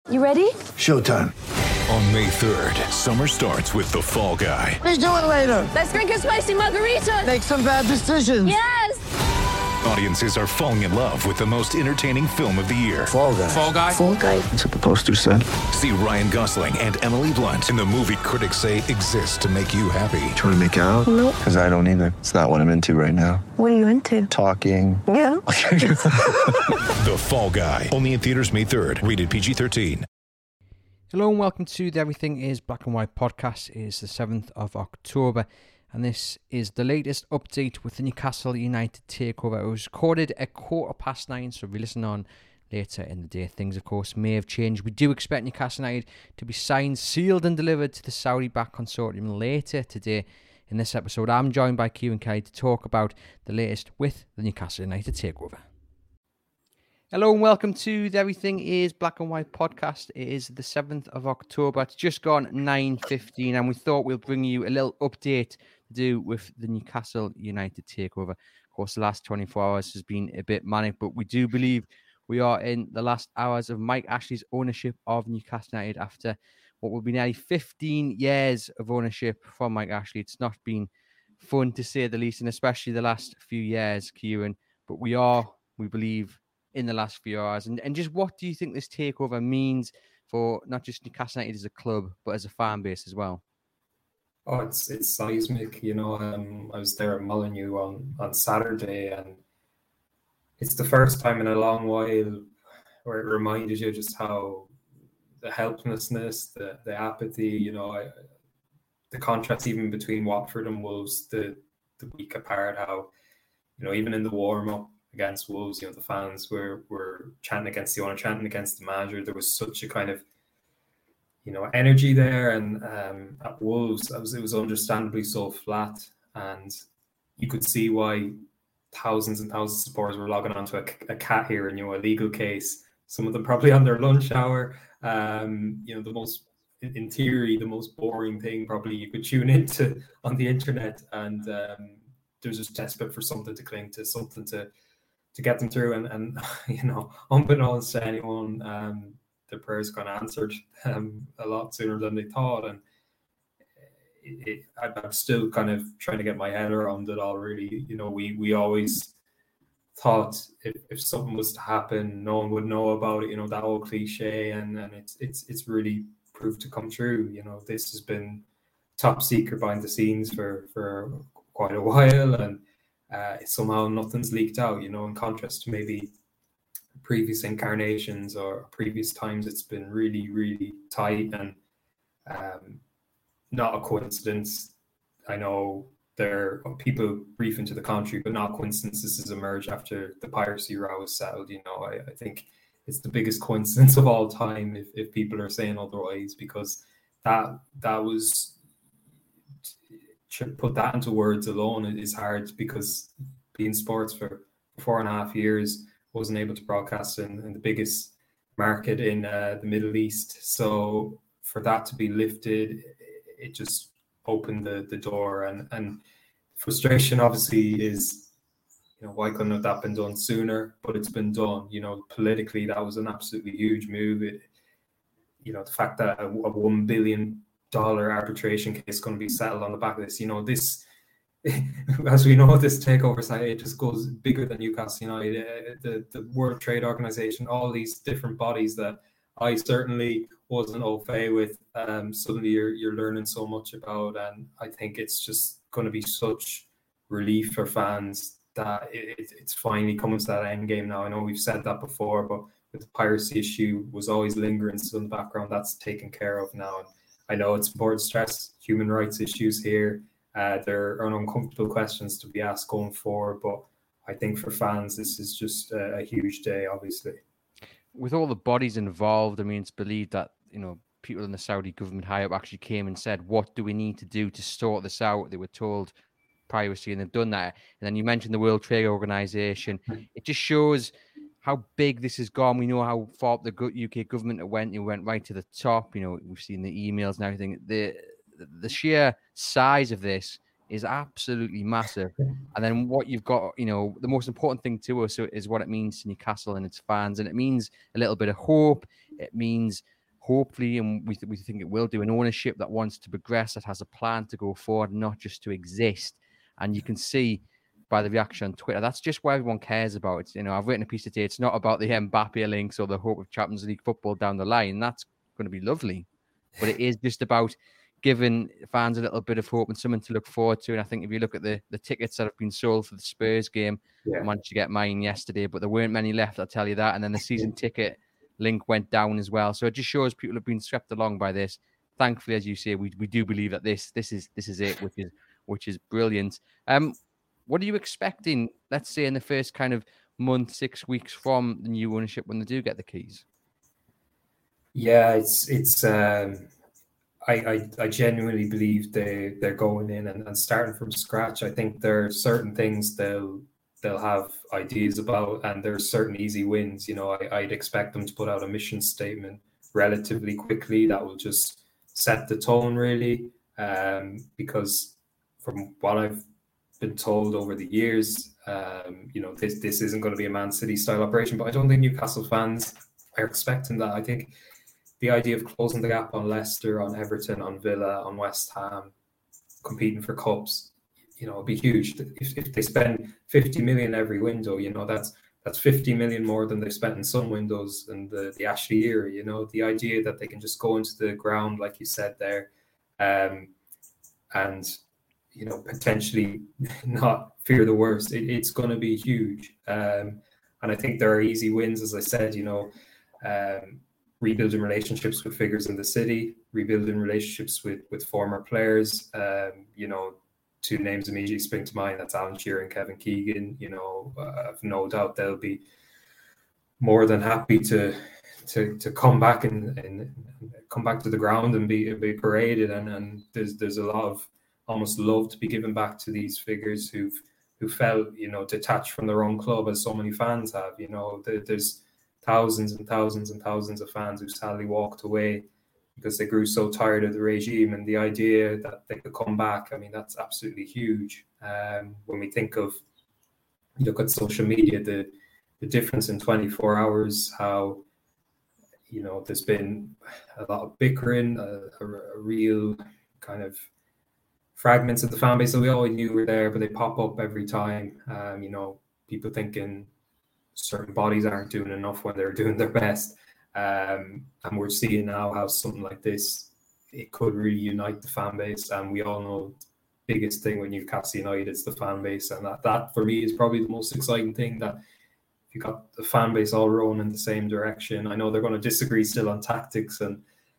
You ready? Showtime. On May 3rd, summer starts with The Fall Guy. Let's do it later. Let's drink a spicy margarita. Make some bad decisions. Yes! Audiences are falling in love with the most entertaining film of the year. Fall Guy. Fall Guy? Fall guy. That's what the poster said. See Ryan Gosling and Emily Blunt in the movie critics say exists to make you happy. Trying to make it out? Nope. Because I don't either. It's not what I'm into right now. What are you into? Talking. Yeah. The Fall Guy. Only in theaters May 3rd. Rated PG-13. Hello and welcome to the Everything is Black and White podcast. It is the 7th of October and this is the latest update with the Newcastle United takeover. It was recorded at 9:15, so if you listen on later in the day, things of course may have changed. We do expect Newcastle United to be signed, sealed and delivered to the Saudi-backed consortium later today. In this episode, I'm joined by Kieran Kelly to talk about the latest with the Newcastle United takeover. Hello and welcome to the Everything is Black and White podcast. It is the 7th of October. It's just gone 9:15 and we thought we'll bring you a little update to do with the Newcastle United takeover. Of course, the last 24 hours has been a bit manic, but we do believe we are in the last hours of Mike Ashley's ownership of Newcastle United after what will be nearly 15 years of ownership from Mike Ashley. It's not been fun to say the least, and especially the last few years, Kieran, but we believe, in the last few hours. And just what do you think this takeover means for not just Newcastle United as a club, but as a fan base as well? Oh, it's seismic, you know. I was there at Molineux on Saturday, and it's the first time in a long while where it reminded you just how the helplessness, the apathy, you know, the contrast even between Watford and Wolves the week apart, how, you know, even in the warm-up against Wolves, you know, the fans were chanting against the owner, chanting against the manager. There was such a kind of, you know, energy there, and at Wolves, it was understandably so flat, and you could see why thousands and thousands of supporters were logging onto a cat here, and, you know, a legal case. Some of them probably on their lunch hour. You know, in theory, the most boring thing probably you could tune into on the internet, and they're just desperate for something to cling to, something to get them through, and you know, unbeknownst to anyone, their prayers got answered a lot sooner than they thought, and I'm still kind of trying to get my head around it all. Really, you know, we always thought if something was to happen, no one would know about it. You know, that old cliche, and it's really proved to come true. You know, this has been top secret behind the scenes for quite a while, and somehow nothing's leaked out, you know, in contrast to maybe previous incarnations or previous times. It's been really, really tight, and not a coincidence. I know there are people briefing to the contrary, but not a coincidence this has emerged after the piracy row was settled. You know, I think it's the biggest coincidence of all time if people are saying otherwise, because that was, to put that into words alone is hard, because being sports for 4.5 years, wasn't able to broadcast in the biggest market in the Middle East. So for that to be lifted, it just opened the door, and frustration obviously is, you know, why couldn't have that been done sooner? But it's been done. You know, politically, that was an absolutely huge move. You know, the fact that a $1 billion arbitration case going to be settled on the back of this, you know, this, as we know, this takeover side, it just goes bigger than Newcastle United, the World Trade Organization, all these different bodies that I certainly wasn't au fait with. Suddenly you're learning so much about, and I think it's just going to be such relief for fans that it's finally coming to that end game now. I know we've said that before, but with the piracy issue was always lingering still in the background. That's taken care of now, and I know it's important to stress human rights issues here. There are uncomfortable questions to be asked going forward, but I think for fans, this is just a huge day, obviously. With all the bodies involved, I mean, it's believed that, you know, people in the Saudi government high up actually came and said, what do we need to do to sort this out? They were told privacy, and they've done that. And then you mentioned the World Trade Organization. It just shows how big this has gone. We know how far the UK government went. It went right to the top. You know, we've seen the emails and everything. The sheer size of this is absolutely massive. And then what you've got, you know, the most important thing to us is what it means to Newcastle and its fans. And it means a little bit of hope. It means hopefully, and we think it will do, an ownership that wants to progress, that has a plan to go forward, not just to exist. And you can see by the reaction on Twitter, that's just what everyone cares about. It's, I've written a piece today. It's not about the Mbappe links or the hope of Champions League football down the line. That's going to be lovely, but it is just about giving fans a little bit of hope and something to look forward to. And I think if you look at the tickets that have been sold for the Spurs game, I managed to get mine yesterday, but there weren't many left, I'll tell you that. And then the season ticket link went down as well. So it just shows people have been swept along by this. Thankfully, as you say, we do believe that this is it, which is brilliant. What are you expecting, let's say, in the first kind of month, 6 weeks from the new ownership when they do get the keys? Yeah, I genuinely believe they're going in and starting from scratch. I think there are certain things they'll have ideas about, and there's certain easy wins. I'd expect them to put out a mission statement relatively quickly that will just set the tone, really, because from what I've been told over the years, this isn't going to be a Man City style operation, but I don't think Newcastle fans are expecting that. I think the idea of closing the gap on Leicester, on Everton, on Villa, on West Ham, competing for cups, it'd be huge. If they spend 50 million every window, that's 50 million more than they've spent in some windows in the Ashley era. The idea that they can just go into the ground, like you said there, and potentially not fear the worst. It's going to be huge. And I think there are easy wins, as I said, rebuilding relationships with figures in the city, rebuilding relationships with former players. Two names immediately spring to mind. That's Alan Shearer and Kevin Keegan. I've no doubt they'll be more than happy to come back and come back to the ground and be paraded. And there's a lot of almost love to be given back to these figures who felt detached from their own club, as so many fans have. There's thousands and thousands and thousands of fans who sadly walked away because they grew so tired of the regime, and the idea that they could come back, I mean, that's absolutely huge. When we think of, look at social media, the difference in 24 hours, how, there's been a lot of bickering, a real kind of fragments of the fan base that we always knew were there, but they pop up every time. People thinking certain bodies aren't doing enough when they're doing their best. And we're seeing now how something like this, it could really unite the fan base. And we all know the biggest thing with Newcastle United is the fan base. And that for me is probably the most exciting thing, that if you got the fan base all rowing in the same direction. I know they're going to disagree still on tactics and,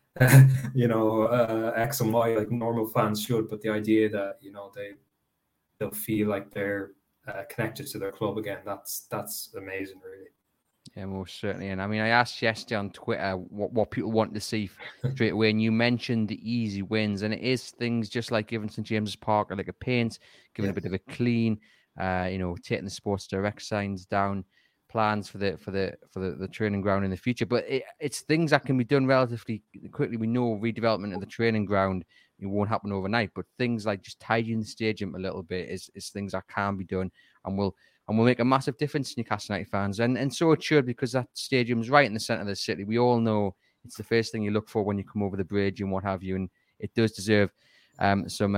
X and Y, like normal fans should, but the idea that, they'll feel like they're connected to their club again, that's amazing, really. Yeah, most certainly. And I mean, I asked yesterday on Twitter what people want to see straight away, and you mentioned the easy wins, and it is things just like giving St James's Park a lick of paint, giving a bit of a clean, taking the Sports Direct signs down, plans for the training ground in the future. But it's things that can be done relatively quickly. We know redevelopment of the training ground, it won't happen overnight, but things like just tidying the stadium a little bit is things that can be done, and will make a massive difference to Newcastle United fans. And so it should, because that stadium's right in the centre of the city. We all know it's the first thing you look for when you come over the bridge and what have you, and it does deserve some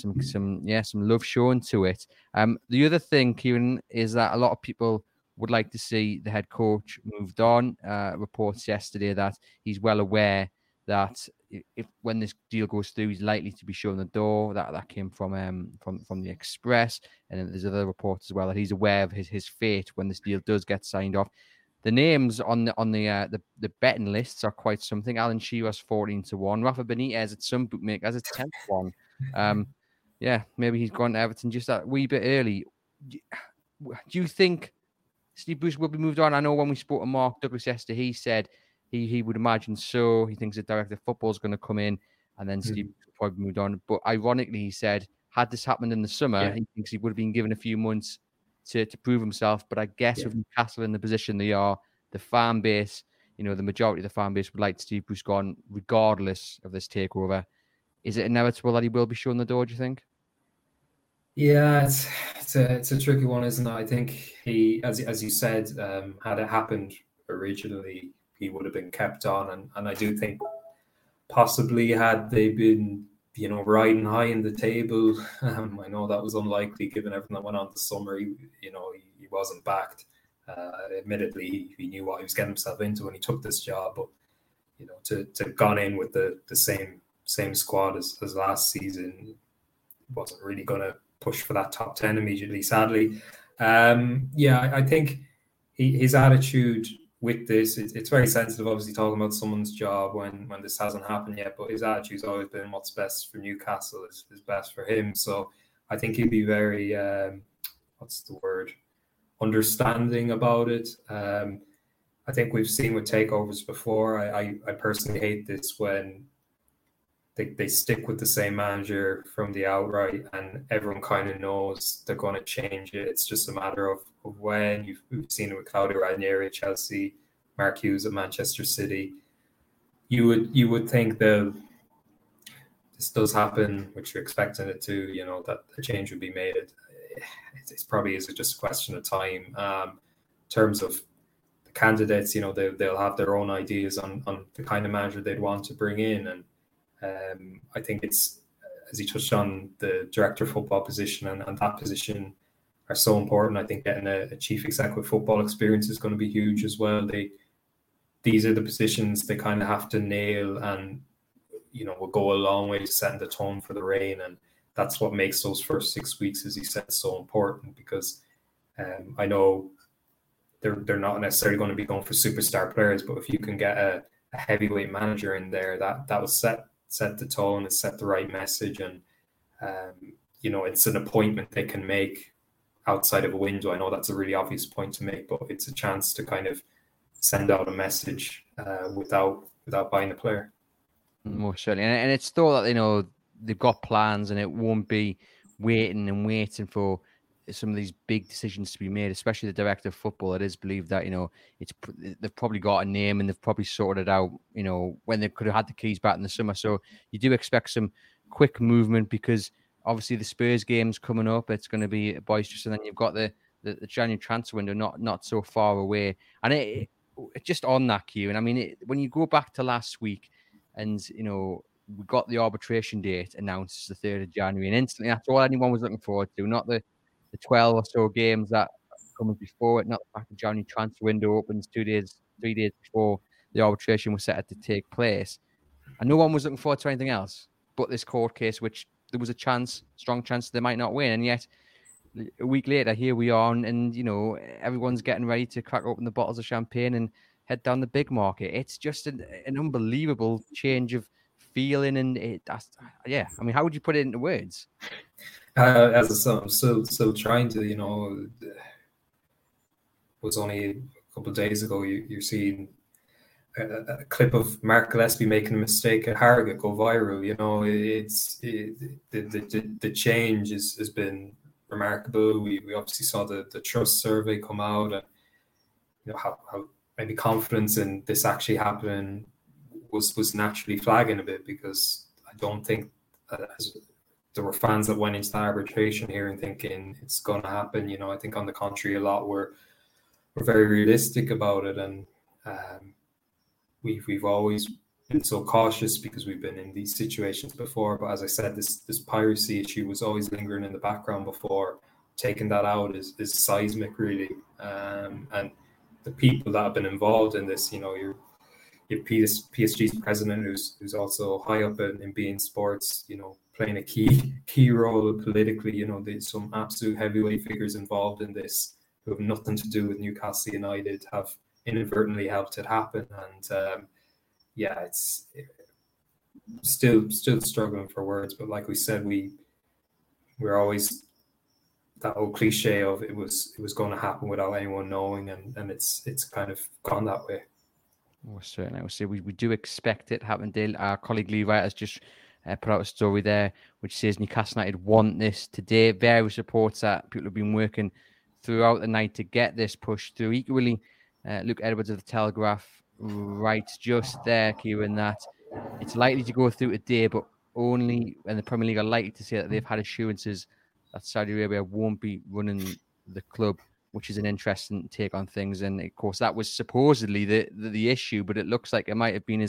love shown to it. The other thing, Kieran, is that a lot of people would like to see the head coach moved on. Reports yesterday that he's well aware that if when this deal goes through, he's likely to be shown the door. That came from the Express, and then there's other reports as well that he's aware of his fate when this deal does get signed off. The names on the betting lists are quite something. Alan Shearer's 14-1. Rafa Benitez at some bookmakers it's 10-1. Maybe he's gone to Everton just that wee bit early. Do you think Steve Bruce will be moved on? I know when we spoke to Mark Douglas yesterday, he said he would imagine so. He thinks the director of football is going to come in, and then Steve will probably moved on. But ironically, he said, had this happened in the summer, he thinks he would have been given a few months to prove himself. But I guess with Newcastle in the position they are, the fan base, the majority of the fan base would like Steve Bruce gone, regardless of this takeover. Is it inevitable that he will be shown the door, do you think? Yeah, it's a tricky one, isn't it? I think he, as you said, had it happened originally, he would have been kept on, and I do think possibly had they been, riding high in the table. I know that was unlikely given everything that went on this summer. He wasn't backed. Admittedly, he knew what he was getting himself into when he took this job, but to gone in with the same squad as last season wasn't really going to push for that top 10 immediately, sadly. I think his attitude with this, it's very sensitive, obviously, talking about someone's job when this hasn't happened yet, but his attitude's always been what's best for Newcastle is best for him. So I think he'd be very, understanding about it. I think we've seen with takeovers before. I personally hate this when they stick with the same manager from the outright and everyone kind of knows they're going to change it. It's just a matter of when. We've seen it with Claudio Ranieri at Chelsea, Mark Hughes at Manchester City. You would think that this does happen, which you're expecting it to, that a change would be made. It's probably just a question of time. In terms of the candidates, they'll have their own ideas on the kind of manager they'd want to bring in. And I think it's, as he touched on, the director of football position and that position are so important. I think getting a chief exec with football experience is going to be huge as well. These are the positions they kind of have to nail and, will go a long way to setting the tone for the reign. And that's what makes those first 6 weeks, as he said, so important, because I know they're not necessarily going to be going for superstar players, but if you can get a heavyweight manager in there, that will set the tone and set the right message. And, it's an appointment they can make outside of a window. I know that's a really obvious point to make, but it's a chance to kind of send out a message without buying the player. Most certainly. And it's thought that, they've got plans and it won't be waiting for some of these big decisions to be made, especially the director of football. It is believed that, they've probably got a name and they've probably sorted it out, when they could have had the keys back in the summer. So you do expect some quick movement because obviously the Spurs game's coming up. It's going to be boisterous. And then you've got the January transfer window not so far away. And it just on that, Q. And I mean, when you go back to last week and, we got the arbitration date announced as the 3rd of January, and instantly that's all anyone was looking forward to, not the 12 or so games that coming before it, not the fact the January transfer window opens 3 days before the arbitration was set to take place. And no one was looking forward to anything else but this court case, which there was a strong chance they might not win. And yet, a week later, here we are, and everyone's getting ready to crack open the bottles of champagne and head down the big market. It's just an unbelievable change of feeling, and I mean, how would you put it into words? As a son, I'm still trying to, was only a couple of days ago, you're seeing a clip of Mark Gillespie making a mistake at Harrogate go viral. The change has been remarkable. We obviously saw the trust survey come out, and how maybe confidence in this actually happening was naturally flagging a bit, because I don't think there were fans that went into the arbitration hearing thinking it's going to happen. I think on the contrary, a lot were very realistic about it, and we've always been so cautious because we've been in these situations before. But as I said, this piracy issue was always lingering in the background before. Taking that out is seismic, really, and the people that have been involved in this, you're PSG's president, who's also high up in beIN Sports, playing a key role politically. There's some absolute heavyweight figures involved in this who have nothing to do with Newcastle United, have inadvertently helped it happen. And it's still struggling for words. But like we said, we're always that old cliche of it was going to happen without anyone knowing, and it's kind of gone that way. Most certainly. I would say we do expect it to happen, Dale. Our colleague Levi has just put out a story there which says Newcastle United want this today. Various reports that people have been working throughout the night to get this pushed through. Equally, Luke Edwards of the Telegraph writes just there, Kieran, that it's likely to go through today, but only when the Premier League are likely to say that they've had assurances that Saudi Arabia won't be running the club, which is an interesting take on things. And of course, that was supposedly the issue, but it looks like it might have been as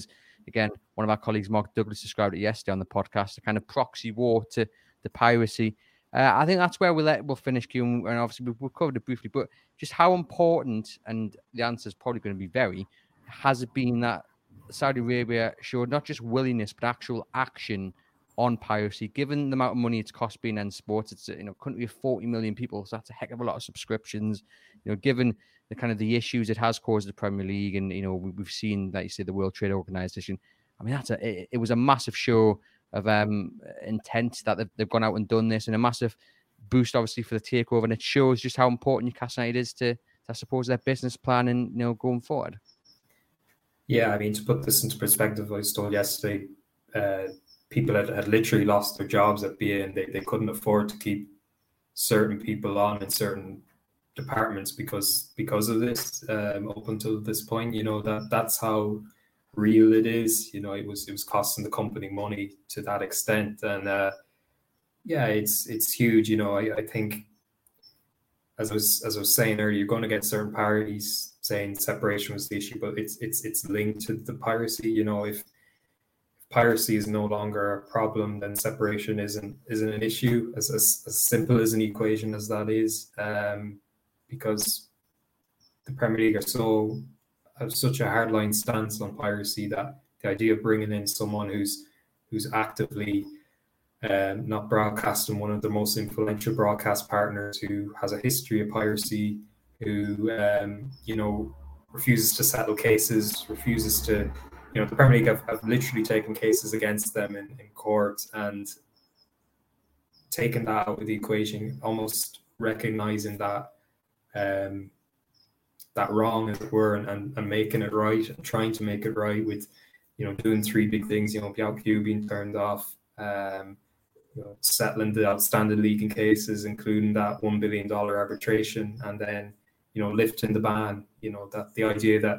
again, one of our colleagues, Mark Douglas, described it yesterday on the podcast, a kind of proxy war to the piracy. I think that's where we'll finish, Q, and obviously we've covered it briefly, but just how important, and the answer is probably going to be very, has it been that Saudi Arabia showed not just willingness, but actual action on piracy, given the amount of money it's cost being in sports. It's a country of 40 million people, so that's a heck of a lot of subscriptions. Given the kind of the issues it has caused the Premier League, and we've seen, like you say, the World Trade Organization. I mean, it was a massive show of intent that they've gone out and done this, and a massive boost, obviously, for the takeover. And it shows just how important Newcastle United is to I suppose, their business plan and going forward. Yeah, I mean, to put this into perspective, I was told yesterday, people had literally lost their jobs at BA, and they couldn't afford to keep certain people on in certain departments because of this. Up until this point, that's how real it is. It was costing the company money to that extent, and yeah, it's huge. I think, as I was saying earlier, you're going to get certain parties saying separation was the issue, but it's linked to the piracy. If piracy is no longer a problem, then separation isn't an issue. As simple as an equation as that is, because the Premier League have such a hardline stance on piracy that the idea of bringing in someone who's actively not broadcasting, one of the most influential broadcast partners, who has a history of piracy, who refuses to settle cases, refuses to, the Premier League have literally taken cases against them in court and taken that out of the equation, almost recognizing that that wrong, as it were, and making it right, and trying to make it right with, doing three big things, Biao being turned off, settling the outstanding leaking cases, including that $1 billion arbitration, and then, lifting the ban, that the idea that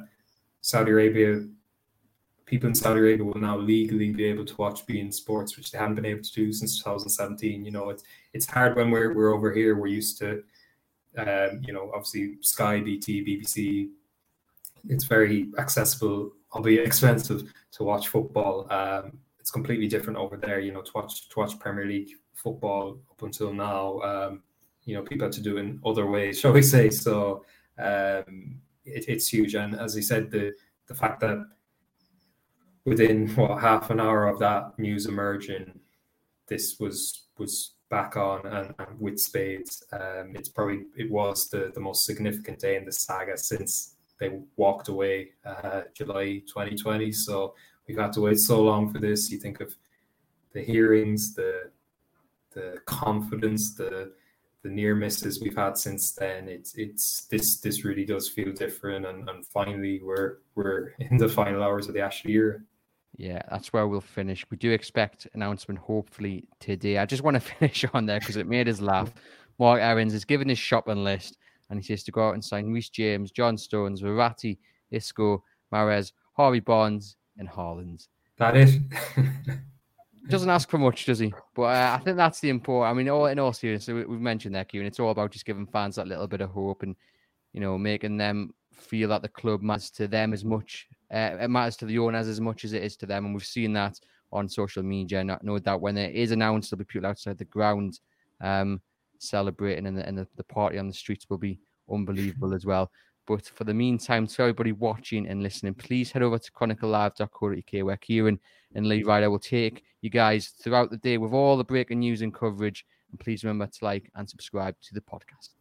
people in Saudi Arabia will now legally be able to watch beIN Sports, which they haven't been able to do since 2017. It's hard when we're over here. We're used to, obviously Sky, BT, BBC. It's very accessible, albeit expensive, to watch football. It's completely different over there, to watch Premier League football up until now. People have to do it in other ways, shall we say. So it's huge. And as I said, the fact that within half an hour of that news emerging, this was back on and with spades. It was the most significant day in the saga since they walked away July 2020. So we've had to wait so long for this. You think of the hearings, the confidence, the near misses we've had since then. This really does feel different, and finally we're in the final hours of the Ashley era. Yeah, that's where we'll finish. We do expect announcement hopefully today. I just want to finish on there because it made us laugh. Mark Aarons is given his shopping list, and he says to go out and sign Reece James, John Stones, Verratti, Isco, Mahrez, Harvey Barnes, and Haaland. That it? Doesn't ask for much, does he? But I think that's the important. I mean, in all seriousness, we've mentioned that, Kieran. It's all about just giving fans that little bit of hope and, making them feel that the club matters to them as much. It matters to the owners as much as it is to them. And we've seen that on social media. No doubt when it is announced, there'll be people outside the ground celebrating, and the party on the streets will be unbelievable as well. But for the meantime, to everybody watching and listening, please head over to chroniclelive.co.uk, where Kieran and Lee Ryder will take you guys throughout the day with all the breaking news and coverage. And please remember to like and subscribe to the podcast.